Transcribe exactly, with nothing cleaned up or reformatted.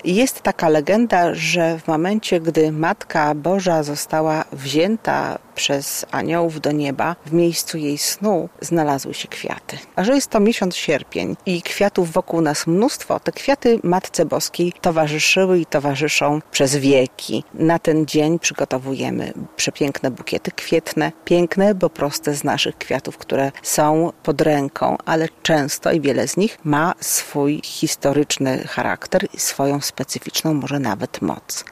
Jest taka legenda, że w momencie, gdy Matka Boża została wzięta przez aniołów do nieba, w miejscu jej snu znalazły się kwiaty. A że jest to miesiąc sierpień i kwiatów wokół nas mnóstwo, te kwiaty Matce Boskiej towarzyszyły i towarzyszą przez wieki. Na ten dzień przygotowujemy przepiękne bukiety kwietne, piękne, bo proste z naszych kwiatów, które są pod ręką, ale często i wiele z nich ma swój historyczny charakter i swoją specyficzną, może nawet moc.